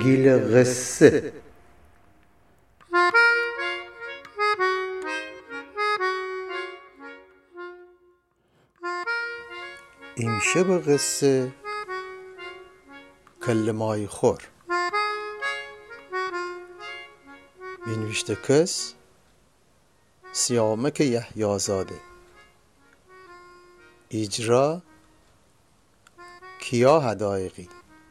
گیل قصه. امشب قصه کلمای خور. بنوشته کس سیامک یحیازاده. اجرا کیا هدایقی.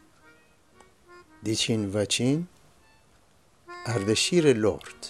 دیچین وچین اردشیر لورد.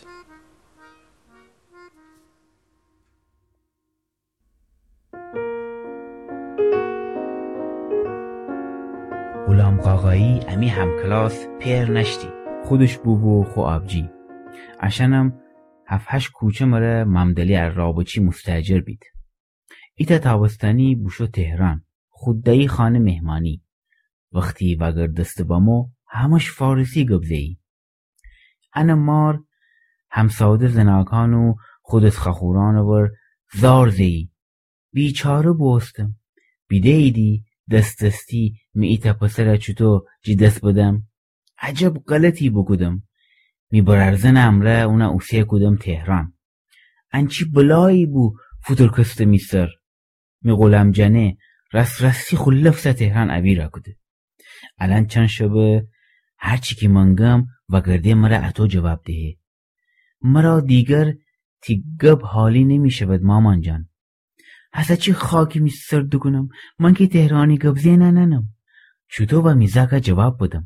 غلام قاقایی امی همکلاس پیر نشتی خودش بو و خو آبجی عشانم هفت کوچه مره ممدلی رابچی مستاجر بید. ایتا تابستانی بوشو تهران خوددایی خانه مهمانی. وقتی وگر دست بامو همش فارسی گبزهی. انا مار همساده زناکانو خودت خخوران ور زار زهی. بیچاره بوستم. بیده ایدی دستی می ایتا پسر چطو جی دست بدم. عجب غلطی بکدم. می برارزن امره اونا اوسیه کدم تهران. انچی بلایی بو فوتر کست میسر. می غلام جنه رسی خلفسه تهران عبی را کده. الان چند شبه هرچی که منگم و گرده مرا اتو جواب دهه. مرا دیگر تیگب حالی نمی شود مامان جان. حسا چی خاکی می سرد کنم من که تهرانی گبزه ننم. چطور و میزاکا جواب بدم.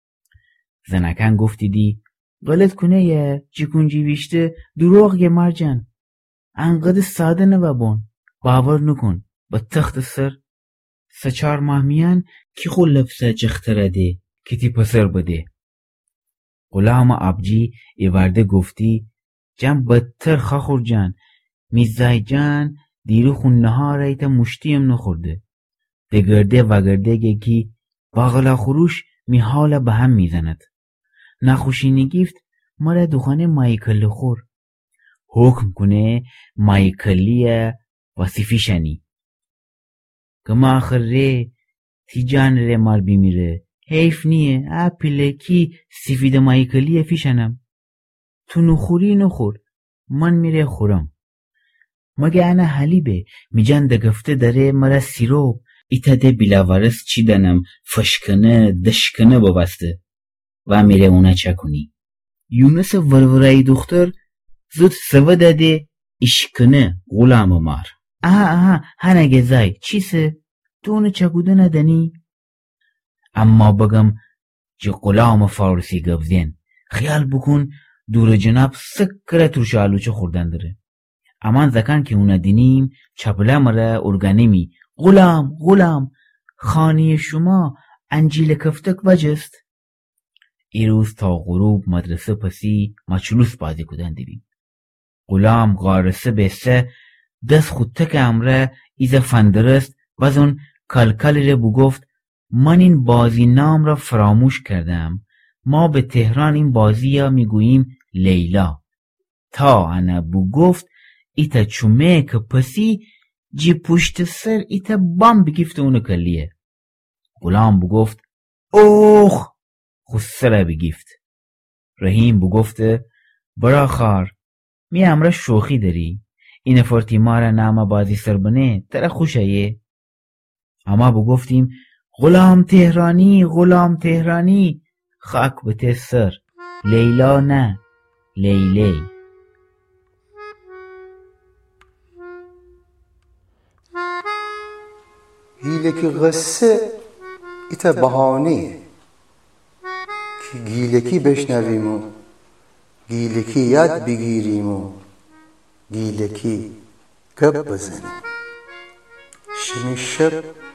زنکن گفتی دی غلط کنه یه چی کنجی بیشته دروغ یه مرجان. انقدر ساده نبابون باور نکن با تخت سر 3-4 ماه میان کی خو لبسه چختره ده که تی پسر بده. غلام آبجی ایورده گفتی جم بدتر خاخور جان میزای جان دیرو خونه ها رایت مشتیم نخورده. دگرده وگرده گی باغلا خروش می حالا به هم میزند. نخوشی نگیفت مرا دخانه مایکل خور. حکم کنه مایکلیه وصیفی شنی. کما آخر ره تی جان ره مال بیمیره. حیف نیه اپیلکی سفید مایکلیه فیشنم. تو نخوری نخور من میره خورم. مگه انا حلیبه میجان دگفته داره مرا سیروب ایتا ده بیلاوارس چی دنم فشکنه دشکنه ببسته و میره اونا چه کنی. یونس ورورایی دختر زود سوه داده اشکنه غلام مار. آها هنگه زای چیسه تو اونو چکوده ندنی؟ اما بگم جه غلام فارسی گبزین خیال بکن دور جناب سکره ترش آلوچه خوردن داره. امان زکن که اونا دینیم چپله مره ارگانیمی غلام خانی شما انجیل کفتک وجست. ایروز تا غروب مدرسه پسی مچلوس بازی کدن دیدیم. غلام غارسه بسته دست خودتک امره ایزا فندرست بازون کلکل رو بگفت من این بازی نام را فراموش کردم. ما به تهران این بازی ها میگوییم لیلا. تا انا بگفت ایتا چومه که پسی جی پشت سر ایتا بام بگفت اونو کلیه. غلام بگفت اوخ خسره بگفت. رحیم بگفته برا خار می امره شوخی داری. این فرتیماره نامه بازی سر بنه تره خوشه یه. اما بگفتیم غلام تهرانی خاک بته سر لیلا نه لیلی. گیلکی قصه ایتا بهانه که گیلکی بشنویم و گیلکی یاد بگیریم و گیلکی گپ بزنیم. شب